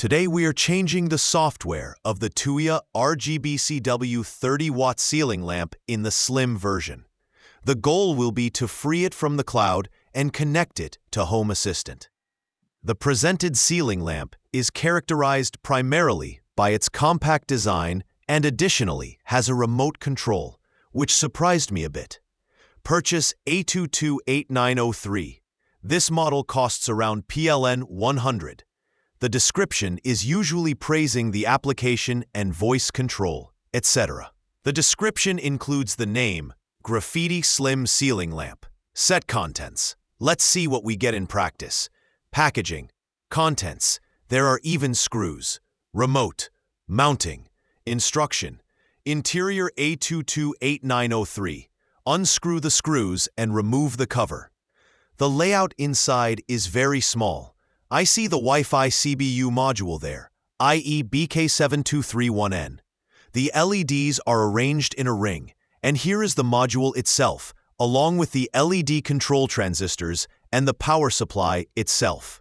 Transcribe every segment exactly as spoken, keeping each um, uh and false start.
Today we are changing the software of the Tuya R G B C W thirty watt ceiling lamp in the slim version. The goal will be to free it from the cloud and connect it to Home Assistant. The presented ceiling lamp is characterized primarily by its compact design and additionally has a remote control, which surprised me a bit. Purchase A two two eight nine zero three. This model costs around P L N one hundred. The description is usually praising the application and voice control, et cetera. The description includes the name, Graffiti Slim Ceiling Lamp. Set contents. Let's see what we get in practice. Packaging. Contents. There are even screws. Remote. Mounting. Instruction. Interior A two two eight nine zero three. Unscrew the screws and remove the cover. The layout inside is very small. I see the Wi-Fi C B U module there, that is B K seven two three one N. The L E Ds are arranged in a ring, and here is the module itself, along with the L E D control transistors and the power supply itself.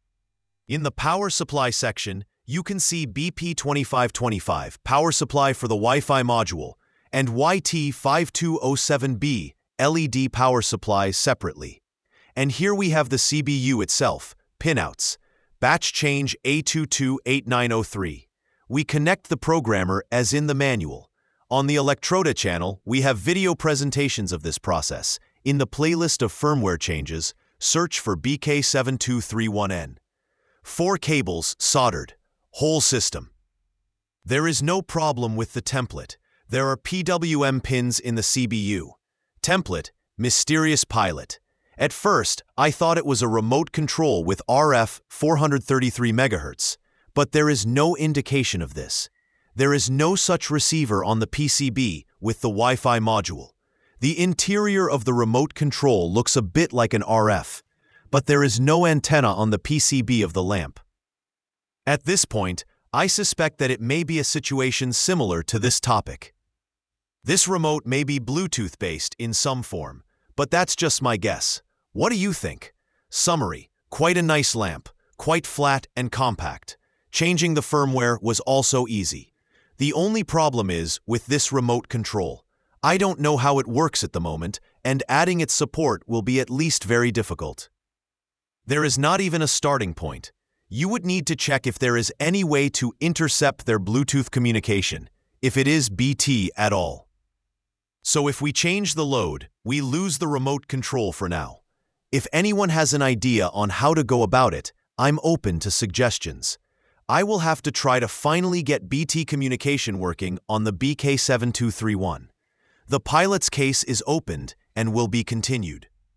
In the power supply section, you can see B P twenty-five twenty-five power supply for the Wi-Fi module and Y T five two zero seven B L E D power supplies separately. And here we have the C B U itself, pinouts, batch change A two two eight nine zero three. We connect the programmer as in the manual. On the Electroda channel, we have video presentations of this process. In the playlist of firmware changes, search for B K seven two three one N. Four cables soldered. Whole system. There is no problem with the template. There are P W M pins in the C B U. Template, Mysterious Pilot. At first, I thought it was a remote control with R F four thirty-three megahertz, but there is no indication of this. There is no such receiver on the P C B with the Wi-Fi module. The interior of the remote control looks a bit like an R F, but there is no antenna on the P C B of the lamp. At this point, I suspect that it may be a situation similar to this topic. This remote may be Bluetooth-based in some form, but that's just my guess. What do you think? Summary: quite a nice lamp, quite flat and compact. Changing the firmware was also easy. The only problem is with this remote control. I don't know how it works at the moment, and adding its support will be at least very difficult. There is not even a starting point. You would need to check if there is any way to intercept their Bluetooth communication, if it is B T at all. So if we change the load, we lose the remote control for now. If anyone has an idea on how to go about it, I'm open to suggestions. I will have to try to finally get B T communication working on the B K seven two three one. The pilot's case is opened and will be continued.